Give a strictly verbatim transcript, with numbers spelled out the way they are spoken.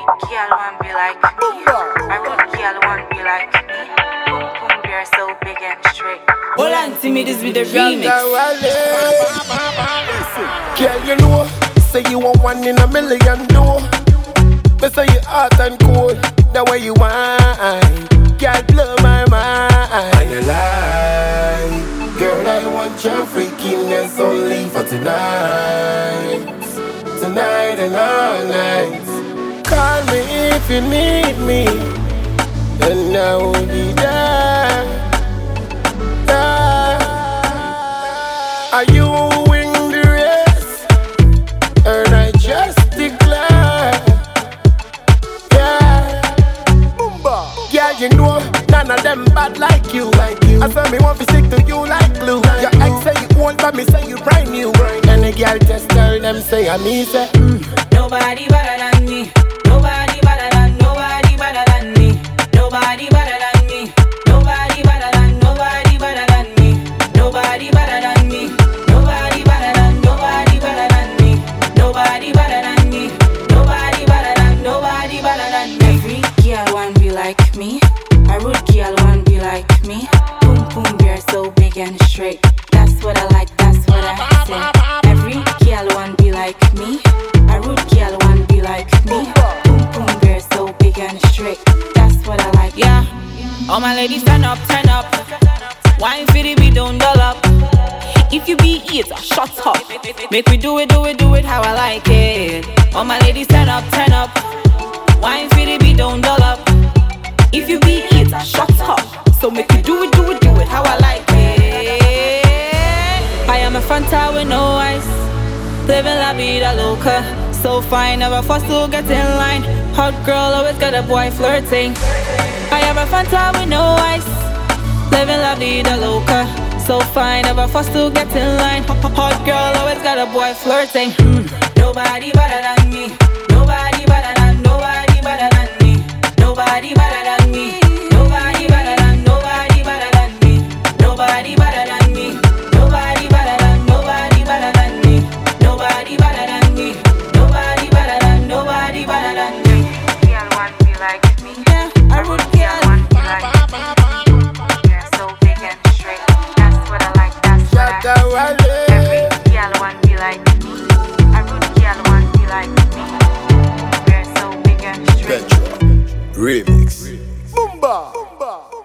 girl want be like me. A rude girl want be like me. Boom boom, you're so big and straight. Hold on to me, this be the remix. Girl, you know, say you want one in a million, no. Me say you hot and cold, the way you whine, girl, blow my mind. And you lie, girl, I want your freakiness only for tonight, tonight and all night. Call me if you need me, and I will be there. there. Are you in the race? And I just declare, yeah. Yeah, you know, none of them bad like you. Like you. I saw me want to stick to you like glue. Like your ex say you old, but me say you brand new. And the girl just tell them say I me say mm. Nobody better than me. Nobody better than, nobody better than me. Nobody better than me. Nobody better than, nobody better than me. Nobody better than me. Nobody better than, nobody better than me. Nobody better than me. Nobody better than, nobody better than me. Every girl want be like me. A rude girl want be like me. Boom boom, you're so big and straight. That's what I like, that's what I say. Every girl want be like me. A rude girl want be like me. Boom boom, you're so big and straight. That's what I like. Yeah, all my ladies turn up, turn up. Wine for the beat, don't dull up. If you be it, shut up. Make me do it, do it, do it how I like it. All my ladies turn up, turn up. Wine for the beat, don't dull up. If you be it, shut up. So make me do it, do it, do it how I like it. I am a frontal with no ice. Living la vida loca. So fine, never forced to get in line. Hot girl always got a boy flirting. I am a frontal with no ice. Living la vida loca. So fine, never forced to get in line. Hot girl always got a boy flirting. Mm. Nobody better than me. Nobody better than, nobody better than me. Nobody better than me. Nobody better than, nobody better than me. Nobody better than me. Nobody better than, nobody better than me. Nobody better than me. Nobody better than, nobody better than me. Girl want be like me. Yeah, I would Girl care. want be like me. You're so big and straight. That's what I like, that's what I say. Every girl want be like me. A rude girl want be like me. You're so big and straight. Retro Remix. Boomba. Boomba.